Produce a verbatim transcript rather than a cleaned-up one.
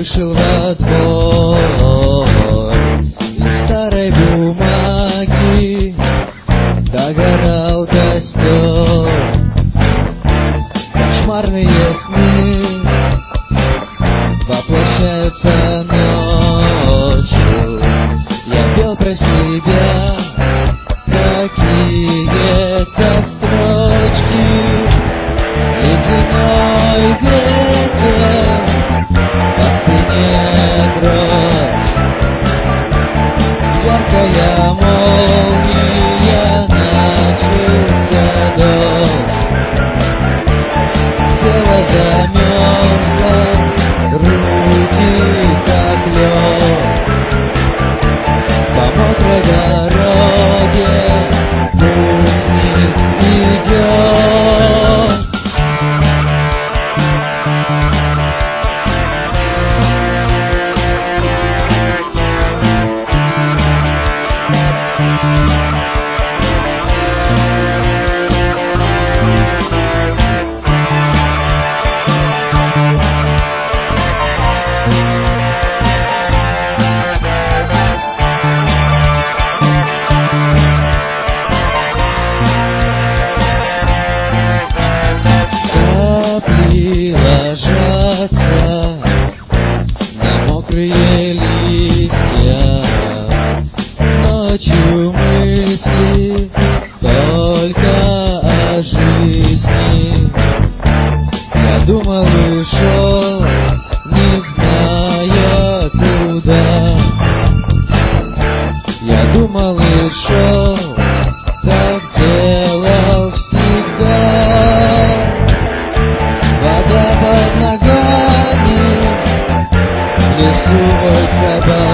вышел во двор, из старой бумаги догорал костер. Кошмарные сны воплощаются ночью. Я пел про себя какие-то строчки. Ледяной ветер, по спине дрожь, яркая молния, начался дождь. Тело замерзло, руки как лед. По мокрой дороге путник идет. Капли ложатся на мокрые листья. Ночью мысли только о жизни. Я думал и шел, не зная куда. Я думал и шел, так делал всегда. Вода под ногами, в лесу вой собак.